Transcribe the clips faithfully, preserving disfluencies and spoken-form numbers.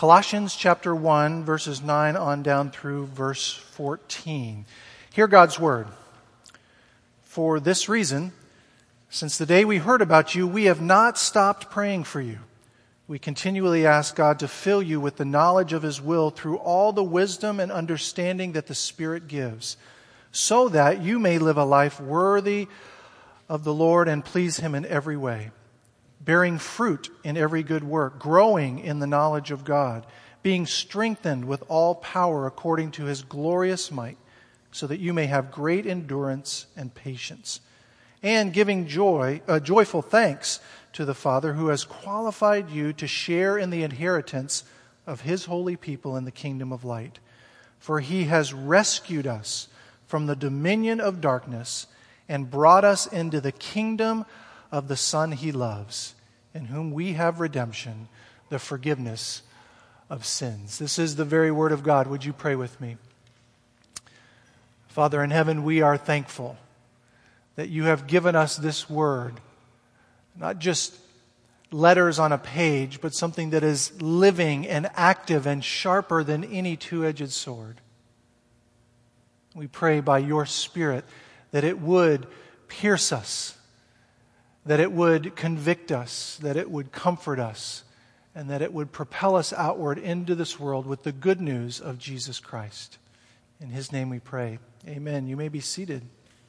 Colossians chapter one, verses nine on down through verse fourteen. Hear God's word. For this reason, since the day we heard about you, we have not stopped praying for you. We continually ask God to fill you with the knowledge of His will through all the wisdom and understanding that the Spirit gives, so that you may live a life worthy of the Lord and please Him in every way, bearing fruit in every good work, growing in the knowledge of God, being strengthened with all power according to His glorious might, so that you may have great endurance and patience, and giving joy, uh, joyful thanks to the Father who has qualified you to share in the inheritance of His holy people in the kingdom of light. For He has rescued us from the dominion of darkness and brought us into the kingdom of the Son He loves, in whom we have redemption, the forgiveness of sins. This is the very word of God. Would you pray with me? Father in heaven, we are thankful that you have given us this word, not just letters on a page, but something that is living and active and sharper than any two-edged sword. We pray by your Spirit that it would pierce us, that it would convict us, that it would comfort us, and that it would propel us outward into this world with the good news of Jesus Christ. In His name we pray. Amen. You may be seated.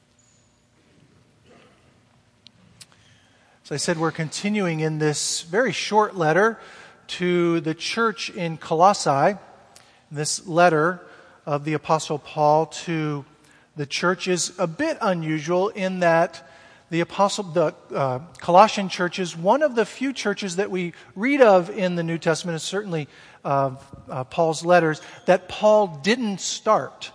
As I said, we're continuing in this very short letter to the church in Colossae. This letter of the Apostle Paul to the church is a bit unusual in that the Apostle, the uh, Colossian church is one of the few churches that we read of in the New Testament, and certainly uh, uh, Paul's letters, that Paul didn't start.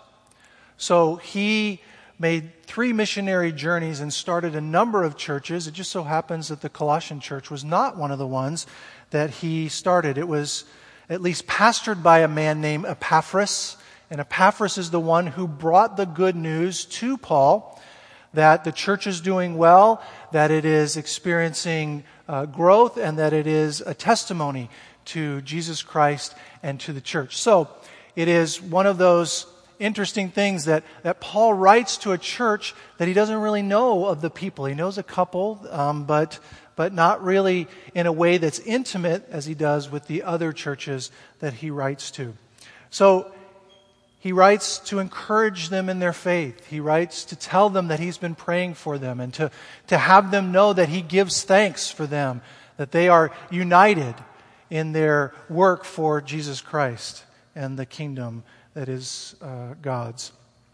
So he made three missionary journeys and started a number of churches. It just so happens that the Colossian church was not one of the ones that he started. It was at least pastored by a man named Epaphras. And Epaphras is the one who brought the good news to Paul that the church is doing well, that it is experiencing uh, growth, and that it is a testimony to Jesus Christ and to the church. So it is one of those interesting things that, that Paul writes to a church that he doesn't really know of the people. He knows a couple, um, but but not really in a way that's intimate as he does with the other churches that he writes to. So he writes to encourage them in their faith. He writes to tell them that he's been praying for them and to, to have them know that he gives thanks for them, that they are united in their work for Jesus Christ and the kingdom that is uh, God's.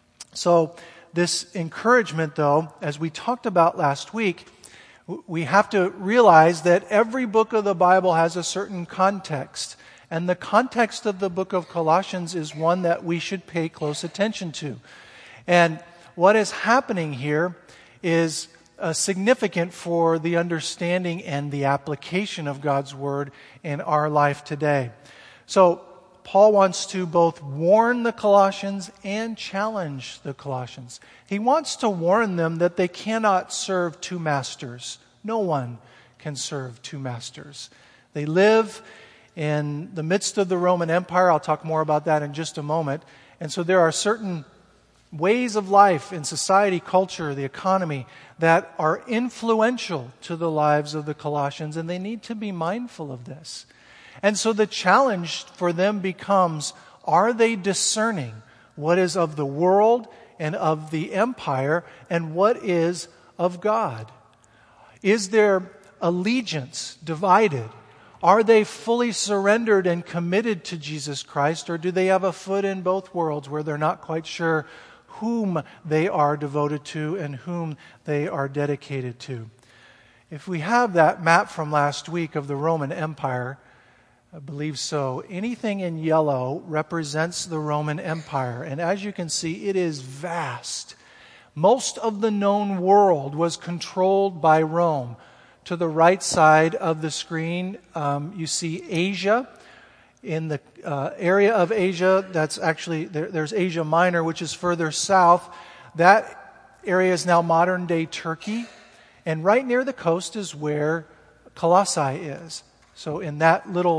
So this encouragement, though, as we talked about last week, we have to realize that every book of the Bible has a certain context. And the context of the book of Colossians is one that we should pay close attention to. And what is happening here is uh, significant for the understanding and the application of God's Word in our life today. So Paul wants to both warn the Colossians and challenge the Colossians. He wants to warn them that they cannot serve two masters. No one can serve two masters. They live in the midst of the Roman Empire. I'll talk more about that in just a moment. And so there are certain ways of life in society, culture, the economy that are influential to the lives of the Colossians, and they need to be mindful of this. And so the challenge for them becomes, are they discerning what is of the world and of the empire and what is of God? Is their allegiance divided? Are they fully surrendered and committed to Jesus Christ, or do they have a foot in both worlds where they're not quite sure whom they are devoted to and whom they are dedicated to? If we have that map from last week of the Roman Empire, I believe so, anything in yellow represents the Roman Empire. And as you can see, it is vast. Most of the known world was controlled by Rome. To the right side of the screen, um, you see Asia. In the uh, area of Asia, that's actually, there, there's Asia Minor, which is further south. That area is now modern-day Turkey. And right near the coast is where Colossae is. So in that little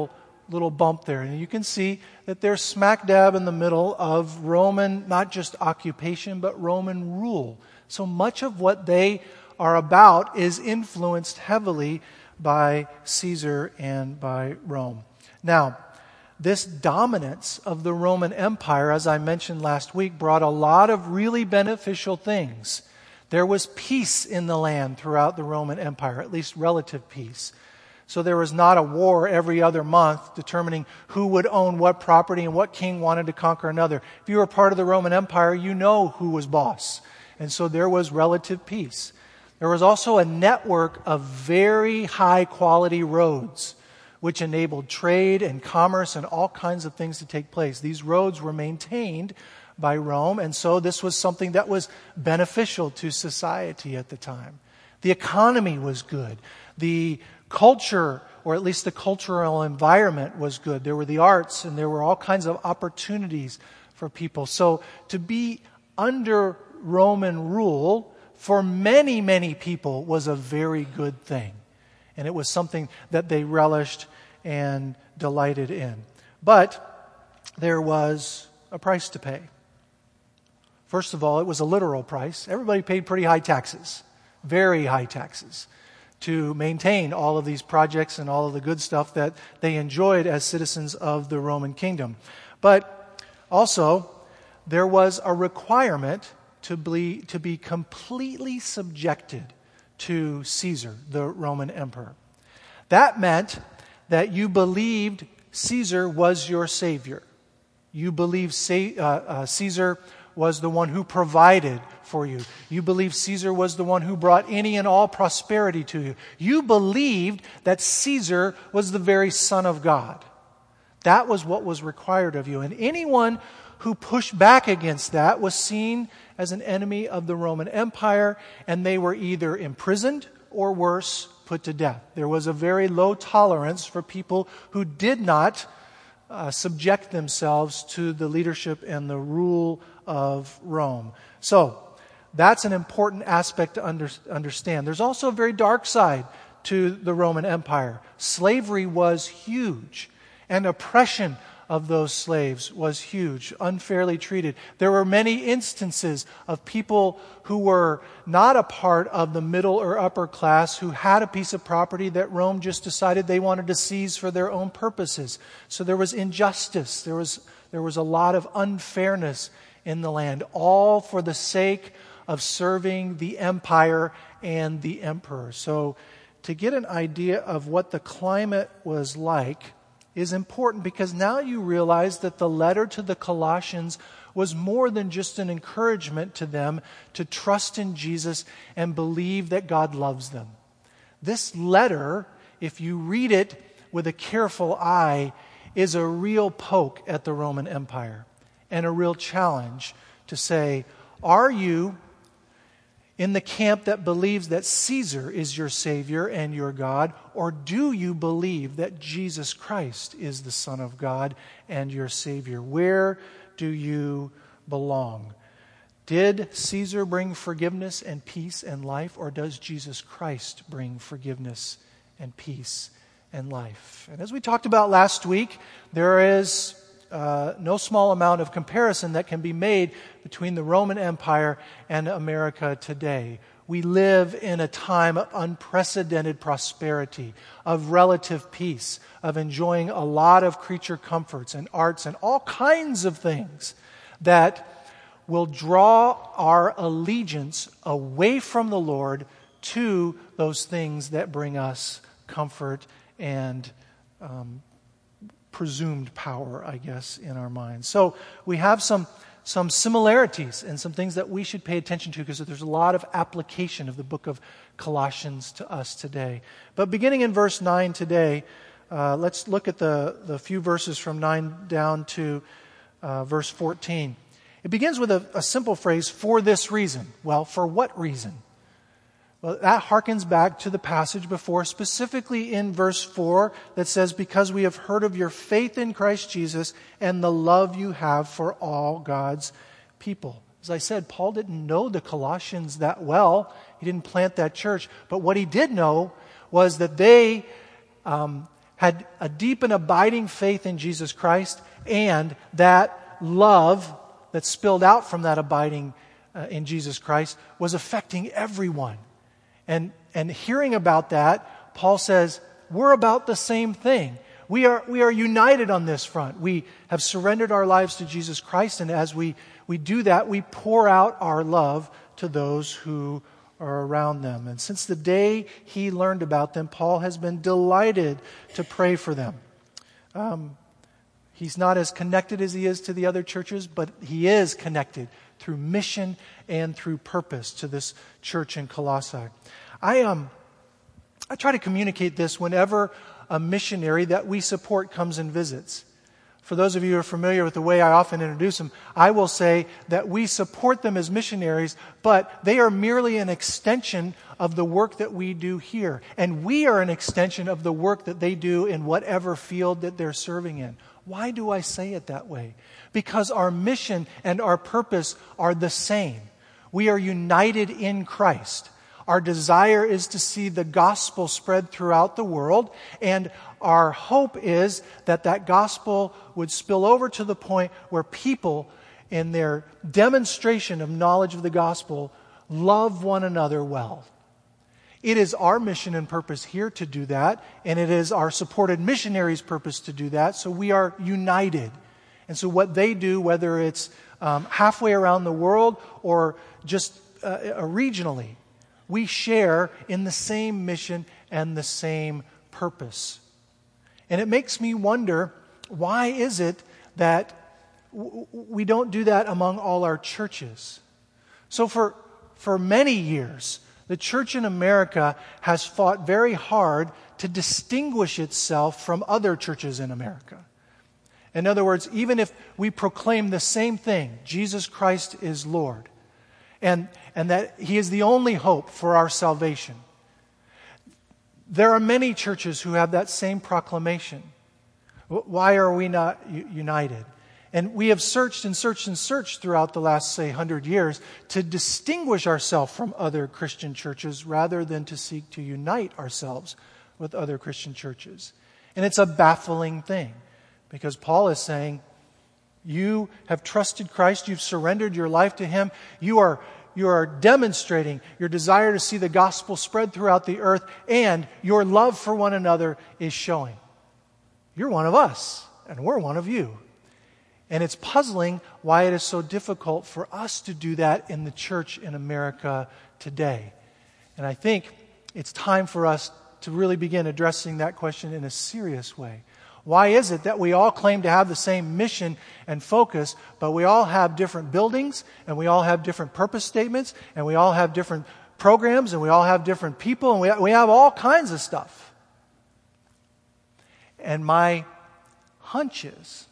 little bump there. And you can see that they're smack dab in the middle of Roman, not just occupation, but Roman rule. So much of what they are about is influenced heavily by Caesar and by Rome. Now, this dominance of the Roman Empire, as I mentioned last week, brought a lot of really beneficial things. There was peace in the land throughout the Roman Empire, at least relative peace. So there was not a war every other month determining who would own what property and what king wanted to conquer another. If you were part of the Roman Empire, you know who was boss. And so there was relative peace. There was also a network of very high quality roads, which enabled trade and commerce and all kinds of things to take place. These roads were maintained by Rome, and so this was something that was beneficial to society at the time. The economy was good. The culture, or at least the cultural environment, was good. There were the arts, and there were all kinds of opportunities for people. So to be under Roman rule for many, many people was a very good thing. And it was something that they relished and delighted in. But there was a price to pay. First of all, it was a literal price. Everybody paid pretty high taxes, very high taxes, to maintain all of these projects and all of the good stuff that they enjoyed as citizens of the Roman kingdom. But also, there was a requirement to be, to be completely subjected to Caesar, the Roman emperor. That meant that you believed Caesar was your savior. You believed uh, uh, Caesar was the one who provided for you. You believed Caesar was the one who brought any and all prosperity to you. You believed that Caesar was the very Son of God. That was what was required of you. And anyone who pushed back against that was seen as an enemy of the Roman Empire, and they were either imprisoned or worse, put to death. There was a very low tolerance for people who did not uh, subject themselves to the leadership and the rule of Rome. So, that's an important aspect to under, understand. There's also a very dark side to the Roman Empire. Slavery was huge, and oppression of those slaves was huge, unfairly treated. There were many instances of people who were not a part of the middle or upper class who had a piece of property that Rome just decided they wanted to seize for their own purposes. So there was injustice. There was, there was a lot of unfairness in the land, all for the sake of serving the empire and the emperor. So to get an idea of what the climate was like is important, because now you realize that the letter to the Colossians was more than just an encouragement to them to trust in Jesus and believe that God loves them. This letter, if you read it with a careful eye, is a real poke at the Roman Empire and a real challenge to say, are you in the camp that believes that Caesar is your Savior and your God, or do you believe that Jesus Christ is the Son of God and your Savior? Where do you belong? Did Caesar bring forgiveness and peace and life, or does Jesus Christ bring forgiveness and peace and life? And as we talked about last week, there is Uh, no small amount of comparison that can be made between the Roman Empire and America today. We live in a time of unprecedented prosperity, of relative peace, of enjoying a lot of creature comforts and arts and all kinds of things that will draw our allegiance away from the Lord to those things that bring us comfort and um, presumed power, I guess, in our minds. So we have some some similarities and some things that we should pay attention to, because there's a lot of application of the book of Colossians to us today. But beginning in verse nine today, uh, let's look at the, the few verses from nine down to uh, verse fourteen. It begins with a, a simple phrase, for this reason. Well, for what reason? Well, that harkens back to the passage before, specifically in verse four, that says, because we have heard of your faith in Christ Jesus and the love you have for all God's people. As I said, Paul didn't know the Colossians that well. He didn't plant that church. But what he did know was that they um, had a deep and abiding faith in Jesus Christ, and that love that spilled out from that abiding uh, in Jesus Christ was affecting everyone. And, and hearing about that, Paul says, we're about the same thing. We are, we are united on this front. We have surrendered our lives to Jesus Christ, and as we, we do that, we pour out our love to those who are around them. And since the day he learned about them, Paul has been delighted to pray for them. Um, he's not as connected as he is to the other churches, but he is connected through mission and through purpose to this church in Colossae. I um, I try to communicate this whenever a missionary that we support comes and visits. For those of you who are familiar with the way I often introduce them, I will say that we support them as missionaries, but they are merely an extension of the work that we do here. And we are an extension of the work that they do in whatever field that they're serving in. Why do I say it that way? Because our mission and our purpose are the same. We are united in Christ. Our desire is to see the gospel spread throughout the world, and our hope is that that gospel would spill over to the point where people, in their demonstration of knowledge of the gospel, love one another well. It is our mission and purpose here to do that, and it is our supported missionaries' purpose to do that, so we are united. And so what they do, whether it's um, halfway around the world or just uh, regionally, we share in the same mission and the same purpose. And it makes me wonder, why is it that w- we don't do that among all our churches? So for, for many years, the church in America has fought very hard to distinguish itself from other churches in America. In other words, even if we proclaim the same thing, Jesus Christ is Lord, and, and that He is the only hope for our salvation, there are many churches who have that same proclamation. Why are we not u- united? And we have searched and searched and searched throughout the last, say, hundred years to distinguish ourselves from other Christian churches rather than to seek to unite ourselves with other Christian churches. And it's a baffling thing, because Paul is saying, you have trusted Christ, you've surrendered your life to Him, you are You are demonstrating your desire to see the gospel spread throughout the earth, and your love for one another is showing. You're one of us, and we're one of you. And it's puzzling why it is so difficult for us to do that in the church in America today. And I think it's time for us to really begin addressing that question in a serious way. Why is it that we all claim to have the same mission and focus, but we all have different buildings, and we all have different purpose statements, and we all have different programs, and we all have different people, and we, we have all kinds of stuff? And my hunch is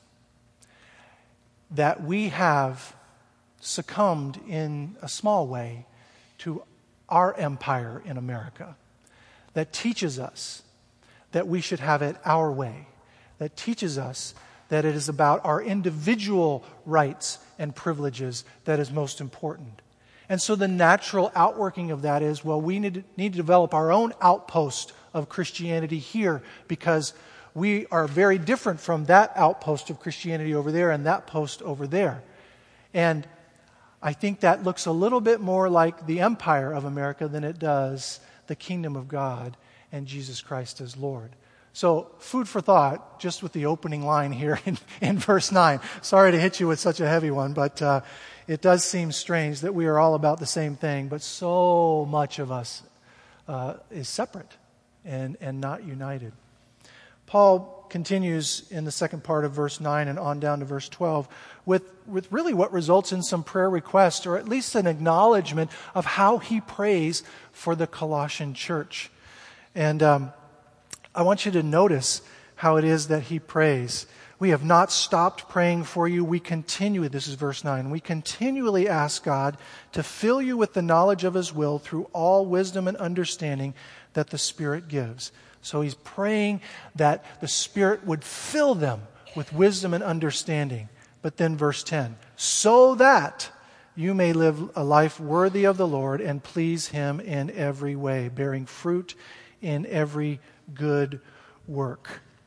that we have succumbed in a small way to our empire in America that teaches us that we should have it our way, that teaches us that it is about our individual rights and privileges that is most important. And so the natural outworking of that is, well, we need to, need to develop our own outpost of Christianity here, because we are very different from that outpost of Christianity over there and that post over there. And I think that looks a little bit more like the empire of America than it does the kingdom of God and Jesus Christ as Lord. So, food for thought, just with the opening line here in, in verse nine. Sorry to hit you with such a heavy one, but uh, it does seem strange that we are all about the same thing, but so much of us uh, is separate and, and not united. Paul continues in the second part of verse nine and on down to verse twelve with, with really what results in some prayer requests, or at least an acknowledgement of how he prays for the Colossian church. And um, I want you to notice how it is that he prays. We have not stopped praying for you. We continue, this is verse nine, we continually ask God to fill you with the knowledge of His will through all wisdom and understanding that the Spirit gives. So he's praying that the Spirit would fill them with wisdom and understanding. But then verse ten, so that you may live a life worthy of the Lord and please Him in every way, bearing fruit in every good work.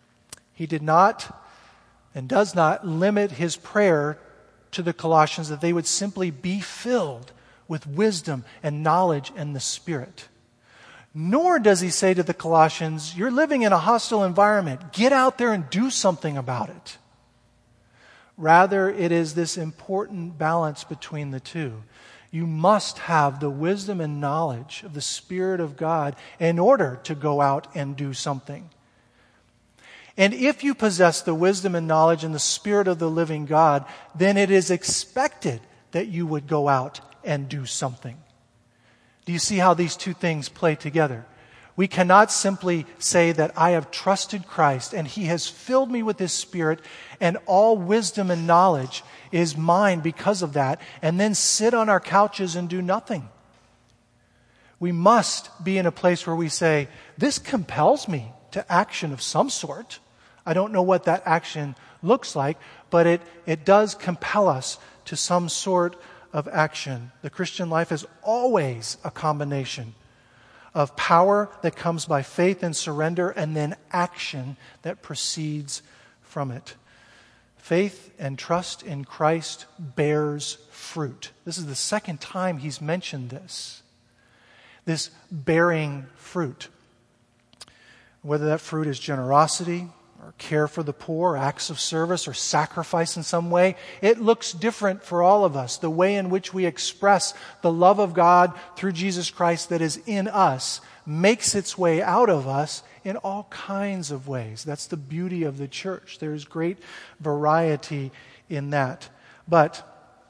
He did not and does not limit his prayer to the Colossians that they would simply be filled with wisdom and knowledge and the Spirit. Nor does he say to the Colossians, you're living in a hostile environment. Get out there and do something about it. Rather, it is this important balance between the two. You must have the wisdom and knowledge of the Spirit of God in order to go out and do something. And if you possess the wisdom and knowledge and the Spirit of the living God, then it is expected that you would go out and do something. Do you see how these two things play together? We cannot simply say that I have trusted Christ and He has filled me with His Spirit and all wisdom and knowledge is mine because of that, and then sit on our couches and do nothing. We must be in a place where we say, this compels me to action of some sort. I don't know what that action looks like, but it, it does compel us to some sort of action. The Christian life is always a combination of power that comes by faith and surrender, and then action that proceeds from it. Faith and trust in Christ bears fruit. This is the second time he's mentioned this. This bearing fruit. Whether that fruit is generosity, or care for the poor, acts of service, or sacrifice in some way, it looks different for all of us. The way in which we express the love of God through Jesus Christ that is in us makes its way out of us in all kinds of ways. That's the beauty of the church. There's great variety in that. But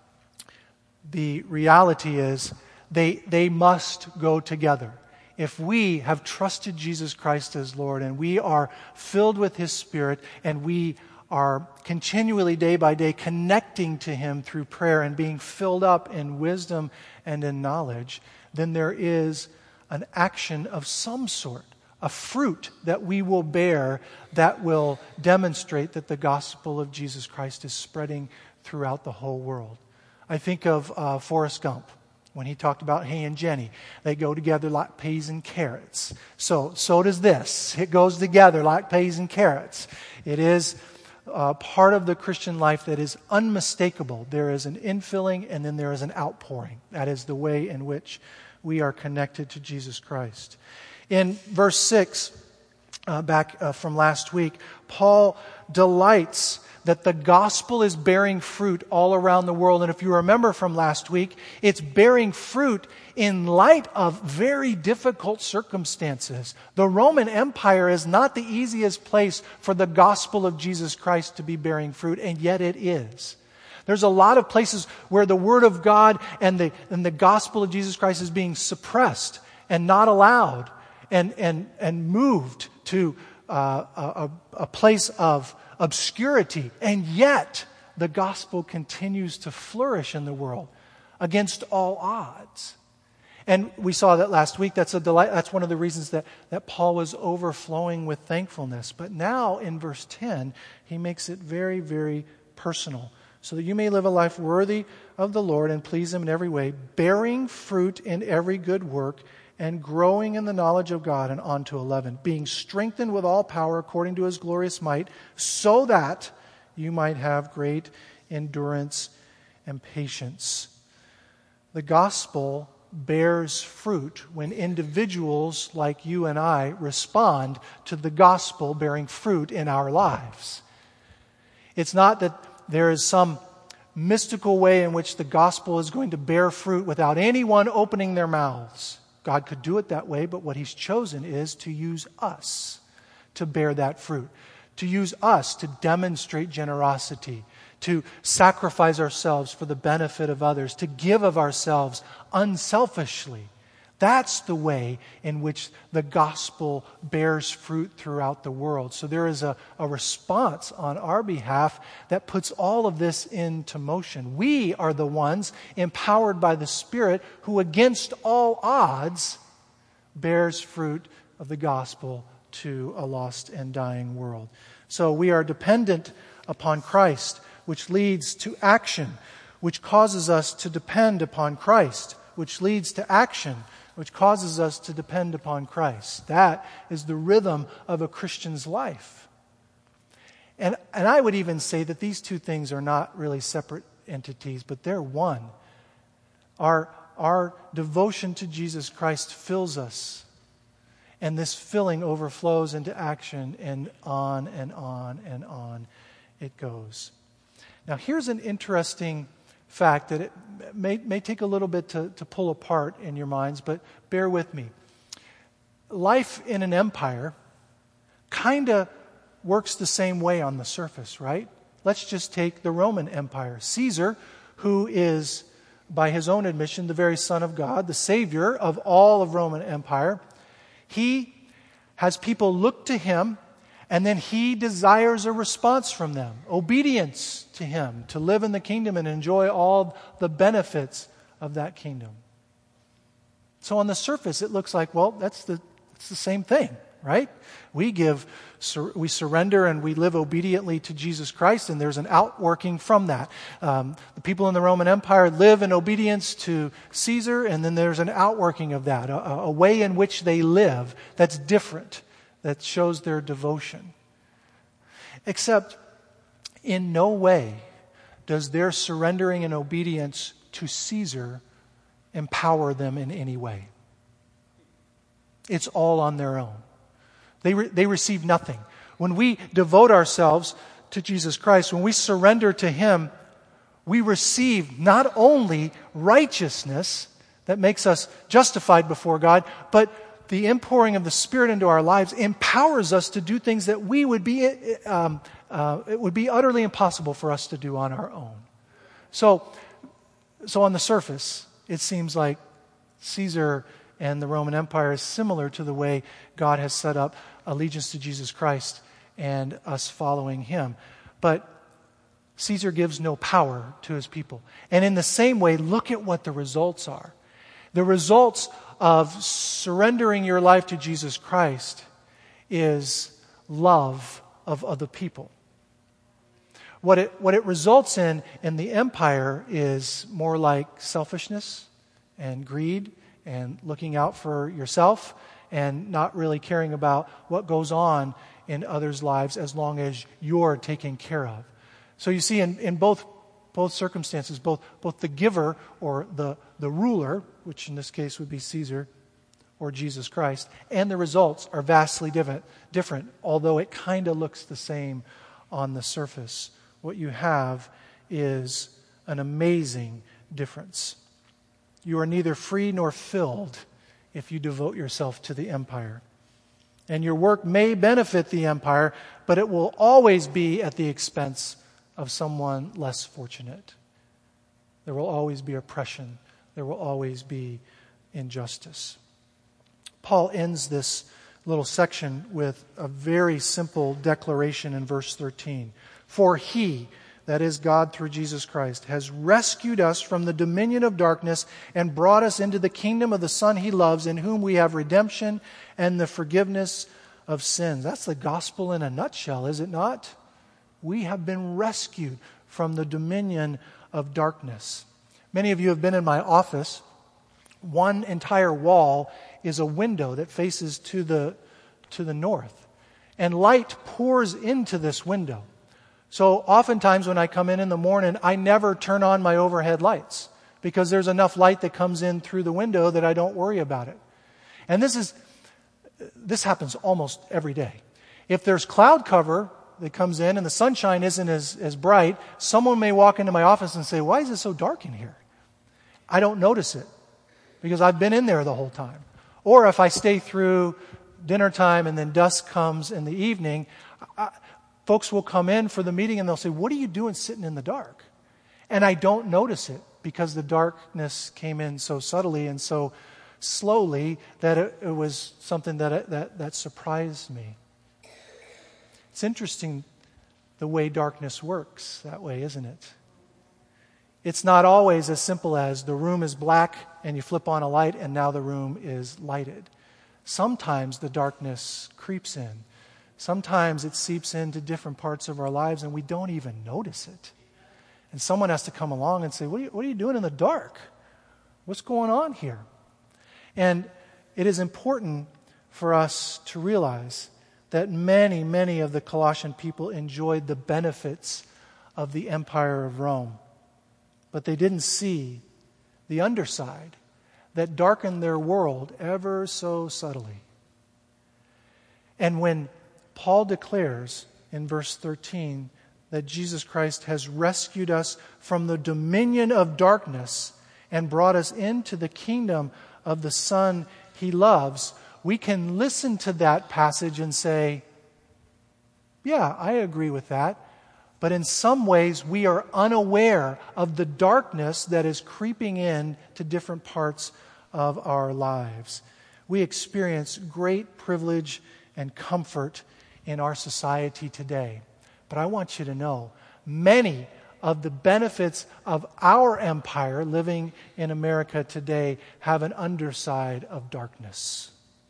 the reality is they, they must go together. If we have trusted Jesus Christ as Lord and we are filled with His Spirit and we are continually day by day connecting to Him through prayer and being filled up in wisdom and in knowledge, then there is an action of some sort, a fruit that we will bear that will demonstrate that the gospel of Jesus Christ is spreading throughout the whole world. I think of uh, Forrest Gump. When he talked about he and Jenny, they go together like peas and carrots. So, so does this. It goes together like peas and carrots. It is uh, part of the Christian life that is unmistakable. There is an infilling and then there is an outpouring. That is the way in which we are connected to Jesus Christ. In verse six, uh, back uh, from last week, Paul delights that the gospel is bearing fruit all around the world. And if you remember from last week, it's bearing fruit in light of very difficult circumstances. The Roman Empire is not the easiest place for the gospel of Jesus Christ to be bearing fruit, and yet it is. There's a lot of places where the Word of God and the, and the gospel of Jesus Christ is being suppressed and not allowed and, and, and moved to uh, a, a place of obscurity, and yet the gospel continues to flourish in the world against all odds. And we saw that last week. That's a delight. That's one of the reasons that, that Paul was overflowing with thankfulness. But now in verse ten, he makes it very, very personal. So that you may live a life worthy of the Lord and please Him in every way, bearing fruit in every good work and growing in the knowledge of God. And on to eleven, being strengthened with all power according to His glorious might, so that you might have great endurance and patience. The gospel bears fruit when individuals like you and I respond to the gospel bearing fruit in our lives. It's not that there is some mystical way in which the gospel is going to bear fruit without anyone opening their mouths. God could do it that way, but what He's chosen is to use us to bear that fruit, to use us to demonstrate generosity, to sacrifice ourselves for the benefit of others, to give of ourselves unselfishly. That's the way in which the gospel bears fruit throughout the world. So there is a, a response on our behalf that puts all of this into motion. We are the ones empowered by the Spirit who, against all odds, bears fruit of the gospel to a lost and dying world. So we are dependent upon Christ, which leads to action, which causes us to depend upon Christ, which leads to action, which causes us to depend upon Christ. That is the rhythm of a Christian's life. And, and I would even say that these two things are not really separate entities, but they're one. Our, our devotion to Jesus Christ fills us. And this filling overflows into action, and on and on and on it goes. Now, here's an interesting fact that it may, may take a little bit to, to pull apart in your minds, but bear with me. Life in an empire kind of works the same way on the surface, right? Let's just take the Roman Empire. Caesar, who is, by his own admission, the very Son of God, the Savior of all of Roman Empire, he has people look to him, and then he desires a response from them, obedience to him, to live in the kingdom and enjoy all the benefits of that kingdom. So on the surface, it looks like, well, that's the, it's the same thing, right? We give, sur- we surrender and we live obediently to Jesus Christ, and there's an outworking from that. Um, the people in the Roman Empire live in obedience to Caesar, and then there's an outworking of that, a, a way in which they live that's different, that shows their devotion. Except in no way does their surrendering and obedience to Caesar empower them in any way. It's all on their own. They, re- they receive nothing. When we devote ourselves to Jesus Christ, when we surrender to Him, we receive not only righteousness that makes us justified before God, but the inpouring of the Spirit into our lives empowers us to do things that we would be, um, uh, it would be utterly impossible for us to do on our own. So, so on the surface, it seems like Caesar and the Roman Empire is similar to the way God has set up allegiance to Jesus Christ and us following Him. But Caesar gives no power to his people. And in the same way, look at what the results are. The results of surrendering your life to Jesus Christ is love of other people. What it, what it results in in the empire is more like selfishness and greed and looking out for yourself and not really caring about what goes on in others' lives as long as you're taken care of. So you see, in, in both both circumstances, both both the giver or the, the ruler, which in this case would be Caesar or Jesus Christ, and the results are vastly different, different although it kind of looks the same on the surface. What you have is an amazing difference. You are neither free nor filled if you devote yourself to the empire. And your work may benefit the empire, but it will always be at the expense of someone less fortunate. There will always be oppression. There will always be injustice. Paul ends this little section with a very simple declaration in verse thirteen. For He, that is God through Jesus Christ, has rescued us from the dominion of darkness and brought us into the kingdom of the Son He loves, in whom we have redemption and the forgiveness of sins. That's the gospel in a nutshell, is it not? We have been rescued from the dominion of darkness. Many of you have been in my office. One entire wall is a window that faces to the, to the north. And light pours into this window. So oftentimes when I come in in the morning, I never turn on my overhead lights because there's enough light that comes in through the window that I don't worry about it. And this is this happens almost every day. If there's cloud cover that comes in and the sunshine isn't as, as bright, someone may walk into my office and say, why is it so dark in here? I don't notice it because I've been in there the whole time. Or if I stay through dinner time and then dusk comes in the evening, I, folks will come in for the meeting and they'll say, what are you doing sitting in the dark? And I don't notice it because the darkness came in so subtly and so slowly that it, it was something that, that that surprised me. It's interesting the way darkness works that way, isn't it? It's not always as simple as the room is black and you flip on a light and now the room is lighted. Sometimes the darkness creeps in. Sometimes it seeps into different parts of our lives and we don't even notice it. And someone has to come along and say, what are you, what are you doing in the dark? What's going on here? And it is important for us to realize that many, many of the Colossian people enjoyed the benefits of the empire of Rome. But they didn't see the underside that darkened their world ever so subtly. And when Paul declares in verse thirteen that Jesus Christ has rescued us from the dominion of darkness and brought us into the kingdom of the Son He loves, we can listen to that passage and say, yeah, I agree with that. But in some ways, we are unaware of the darkness that is creeping in to different parts of our lives. We experience great privilege and comfort in our society today. But I want you to know, many of the benefits of our empire living in America today have an underside of darkness.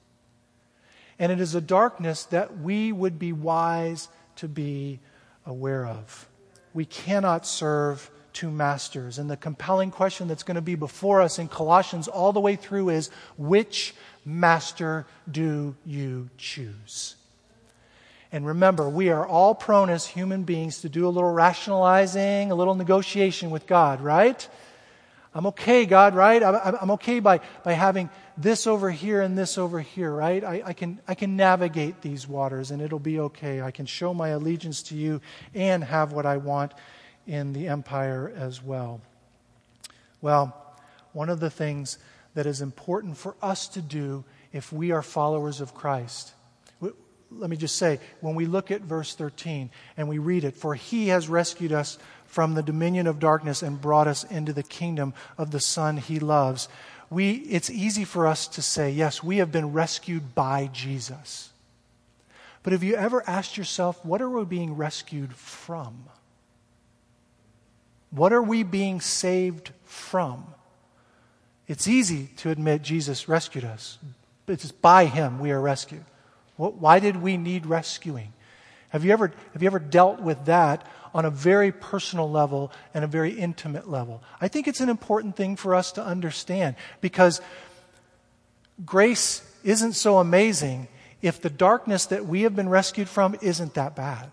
And it is a darkness that we would be wise to be aware of. We cannot serve two masters. And the compelling question that's going to be before us in Colossians all the way through is, which master do you choose? And remember, we are all prone as human beings to do a little rationalizing, a little negotiation with God, right? I'm okay, God, right? I'm, I'm okay by, by having this over here and this over here, right? I, I can I can navigate these waters and it'll be okay. I can show my allegiance to you and have what I want in the empire as well. Well, one of the things that is important for us to do if we are followers of Christ, let me just say, when we look at verse thirteen and we read it, for He has rescued us from the dominion of darkness and brought us into the kingdom of the Son He loves. We, it's easy for us to say, yes, we have been rescued by Jesus. But have you ever asked yourself, what are we being rescued from? What are we being saved from? It's easy to admit Jesus rescued us. It's by Him we are rescued. Why did we need rescuing? Have you ever have you ever dealt with that on a very personal level and a very intimate level? I think it's an important thing for us to understand, because grace isn't so amazing if the darkness that we have been rescued from isn't that bad.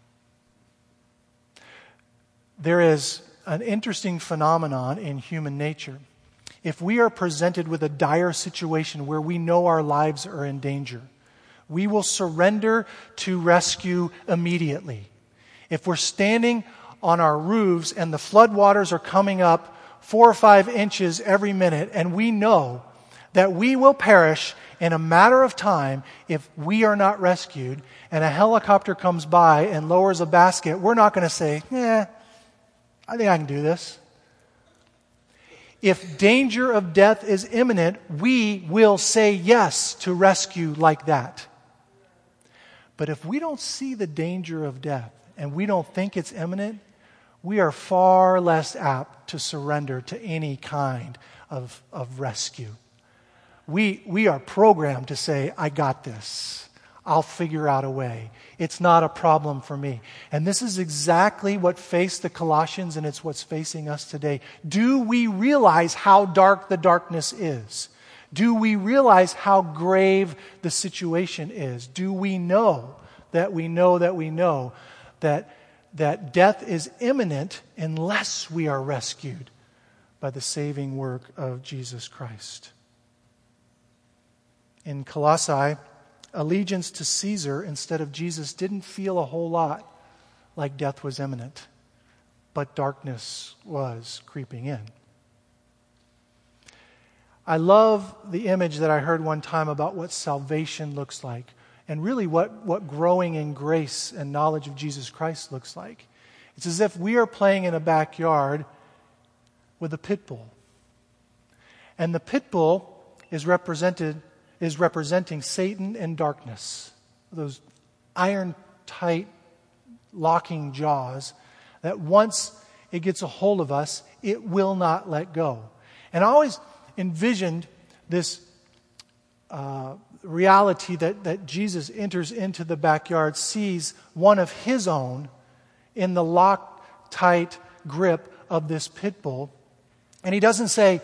There is an interesting phenomenon in human nature. If we are presented with a dire situation where we know our lives are in danger, we will surrender to rescue immediately. If we're standing on our roofs and the floodwaters are coming up four or five inches every minute, and we know that we will perish in a matter of time if we are not rescued, and a helicopter comes by and lowers a basket, we're not going to say, eh, I think I can do this. If danger of death is imminent, we will say yes to rescue like that. But if we don't see the danger of death and we don't think it's imminent, we are far less apt to surrender to any kind of, of rescue. We, we are programmed to say, I got this. I'll figure out a way. It's not a problem for me. And this is exactly what faced the Colossians, and it's what's facing us today. Do we realize how dark the darkness is? Do we realize how grave the situation is? Do we know that we know that we know that, that death is imminent unless we are rescued by the saving work of Jesus Christ? In Colossae, allegiance to Caesar instead of Jesus didn't feel a whole lot like death was imminent, but darkness was creeping in. I love the image that I heard one time about what salvation looks like, and really what, what growing in grace and knowledge of Jesus Christ looks like. It's as if we are playing in a backyard with a pit bull. And the pit bull is represented is representing Satan and darkness, those iron-tight locking jaws that once it gets a hold of us, it will not let go. And I always envisioned this uh, reality that, that Jesus enters into the backyard, sees one of his own in the lock-tight grip of this pit bull, and he doesn't say,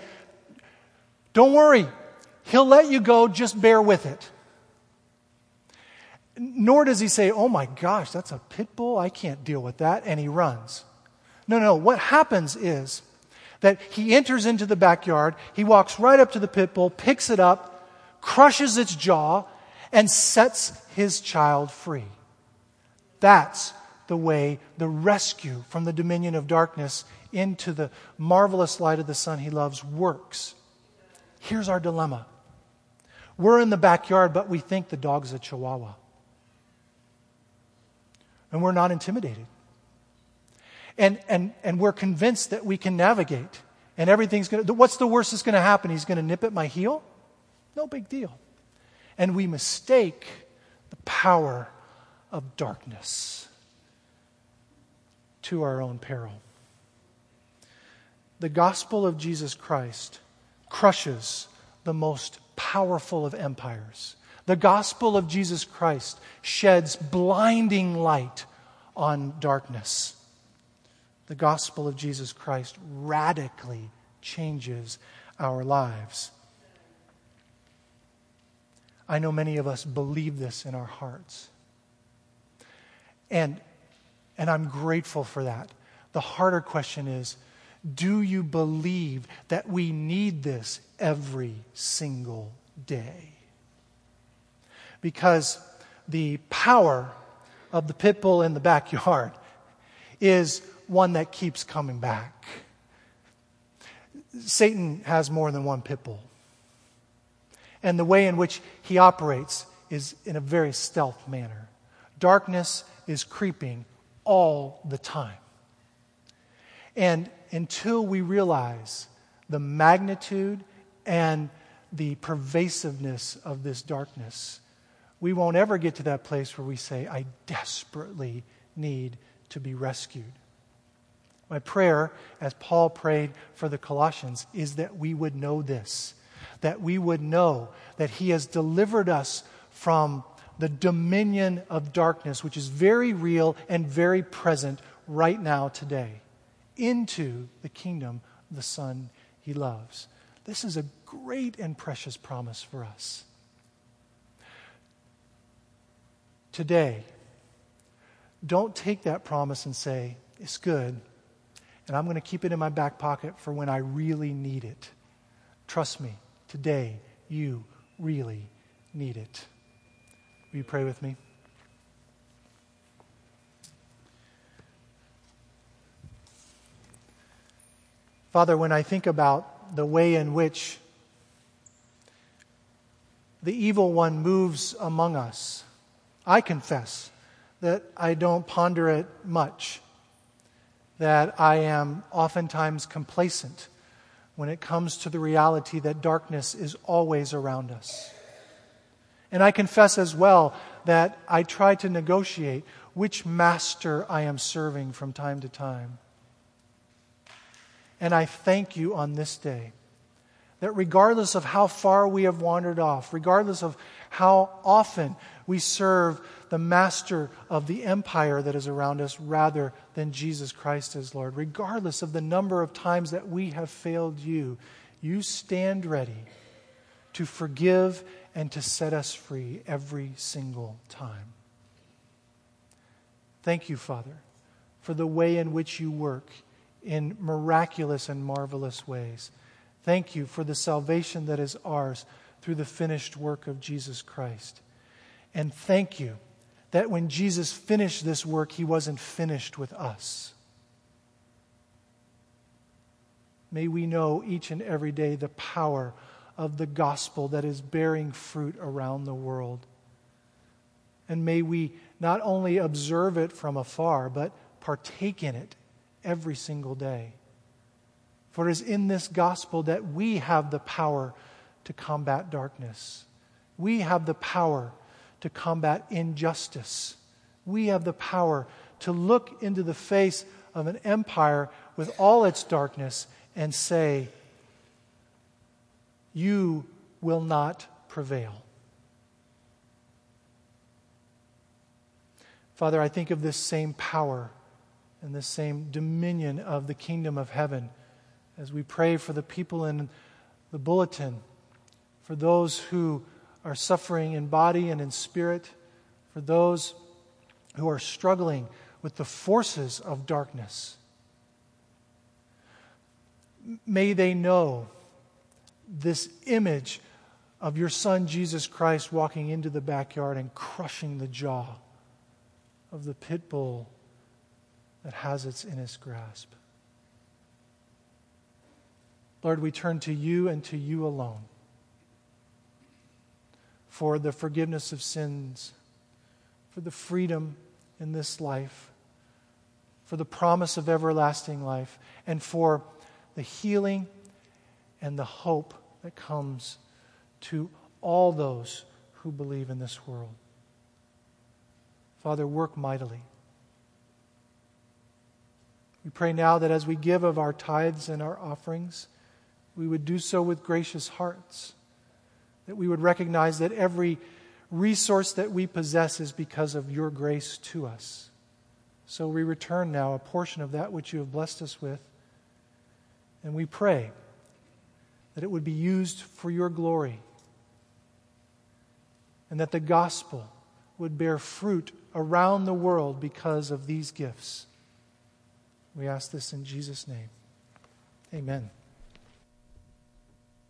"Don't worry, he'll let you go, just bear with it." Nor does he say, oh my gosh, that's a pit bull, I can't deal with that, and he runs. No, no, what happens is that he enters into the backyard, he walks right up to the pit bull, picks it up, crushes its jaw, and sets his child free. That's the way the rescue from the dominion of darkness into the marvelous light of the Son he loves works. Here's our dilemma. We're in the backyard, but we think the dog's a chihuahua. And we're not intimidated. And, and, and we're convinced that we can navigate. And everything's going to... What's the worst that's going to happen? He's going to nip at my heel? No big deal. And we mistake the power of darkness to our own peril. The gospel of Jesus Christ crushes the most powerful of empires. The gospel of Jesus Christ sheds blinding light on darkness. The gospel of Jesus Christ radically changes our lives. I know many of us believe this in our hearts. And, and I'm grateful for that. The harder question is, do you believe that we need this every single day? Because the power of the pit bull in the backyard is one that keeps coming back. Satan has more than one pit bull. And the way in which he operates is in a very stealth manner. Darkness is creeping all the time. And until we realize the magnitude and the pervasiveness of this darkness, we won't ever get to that place where we say, I desperately need to be rescued. My prayer, as Paul prayed for the Colossians, is that we would know this, that we would know that he has delivered us from the dominion of darkness, which is very real and very present right now today, into the kingdom of the Son he loves. This is a great and precious promise for us. Today, don't take that promise and say, it's good, and I'm going to keep it in my back pocket for when I really need it. Trust me, today you really need it. Will you pray with me? Father, when I think about the way in which the evil one moves among us, I confess that I don't ponder it much, that I am oftentimes complacent when it comes to the reality that darkness is always around us. And I confess as well that I try to negotiate which master I am serving from time to time. And I thank you on this day that regardless of how far we have wandered off, regardless of how often we serve the master of the empire that is around us rather than Jesus Christ as Lord, regardless of the number of times that we have failed you, you stand ready to forgive and to set us free every single time. Thank you, Father, for the way in which you work in miraculous and marvelous ways. Thank you for the salvation that is ours through the finished work of Jesus Christ. And thank you that when Jesus finished this work, he wasn't finished with us. May we know each and every day the power of the gospel that is bearing fruit around the world. And may we not only observe it from afar, but partake in it every single day. For it is in this gospel that we have the power to combat darkness. We have the power to combat injustice. We have the power to look into the face of an empire with all its darkness and say, you will not prevail. Father, I think of this same power and this same dominion of the kingdom of heaven as we pray for the people in the bulletin, for those who are suffering in body and in spirit, for for those who are struggling with the forces of darkness. May they know this image of your Son, Jesus Christ, walking into the backyard and crushing the jaw of the pit bull that has it in its grasp. Lord, we turn to you and to you alone for the forgiveness of sins, for the freedom in this life, for the promise of everlasting life, and for the healing and the hope that comes to all those who believe in this world. Father, work mightily. We pray now that as we give of our tithes and our offerings, we would do so with gracious hearts, that we would recognize that every resource that we possess is because of your grace to us. So we return now a portion of that which you have blessed us with, and we pray that it would be used for your glory, and that the gospel would bear fruit around the world because of these gifts. We ask this in Jesus' name. Amen.